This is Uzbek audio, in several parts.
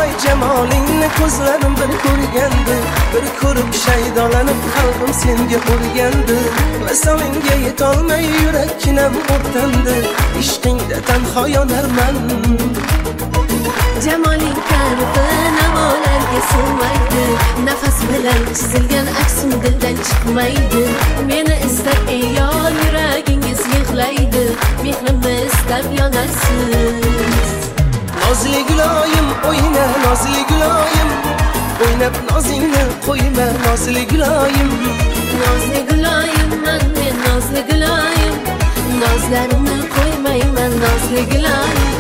jamolingni ko'zlarim bir ko'rgandi, bir ko'rib shaydolanib qalbim senga urgandi. Vasolinga yetolmay yurakkinam o'rtandi, ishqingda tanho yonarman. Jamoling ta'rifi navolarga sig'maydi, nafas bilan chizilgan aksim dildan chiqmaydi. Meni istab ey yor, yuragingiz yig'laydi, mehrimni istab yonarsiz. Nozli guloyim o'yna, nozli guloyim, o'ynab nozingni qo'yma, nozli guloyim. Nozli guloyimman men, nozli guloyim, nozlarimni qo'ymayman, nozli guloyim.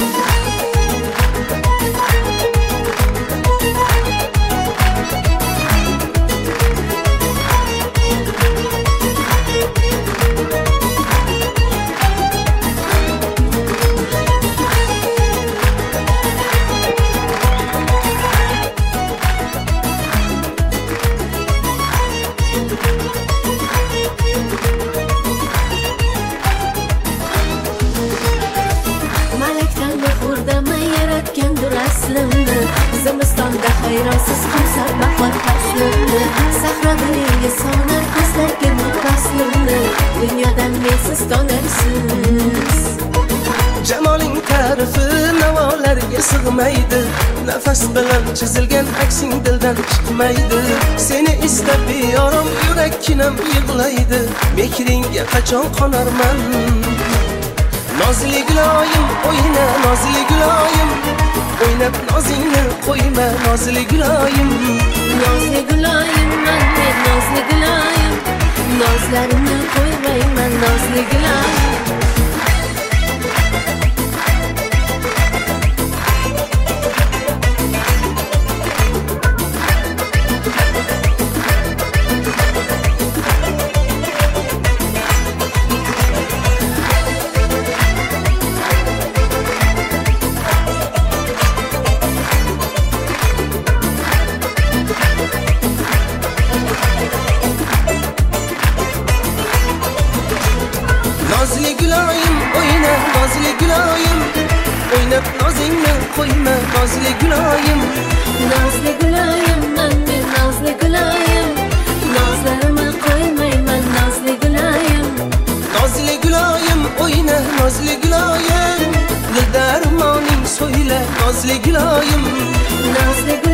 Zimistonda hayronsiz qilsa bahor faslimni, sahroda dengiz sonar ko'zlarga nur faslimni, dunyodan mensiz tonarsiz. Jamoling ta'rifi navolarga sig'maydi, nafas bilan chizilgan aksing dildan chiqmaydi. Seni istab beyorim yurakkinam yig'laydi, mehringga qachon qonarman. Nozli guloyim o'yna, nozli guloyim, o'ynab nozingni qo'yma, nozli guloyim. Nozli guloyimman men, nozli guloyim, nozlarimni qo'ymayman, nozli guloyim. Nozli guloyim o'yna, nozli guloyim, o'ynab nozingni qo'yma, nozli guloyim. Nozli guloyimman men, nozli guloyim, nozlarimni qo'ymayman, nozli guloyim. Nozli guloyim o'yna, nozli guloyim, dil darmoning so'yla, nozli guloyim. Nozli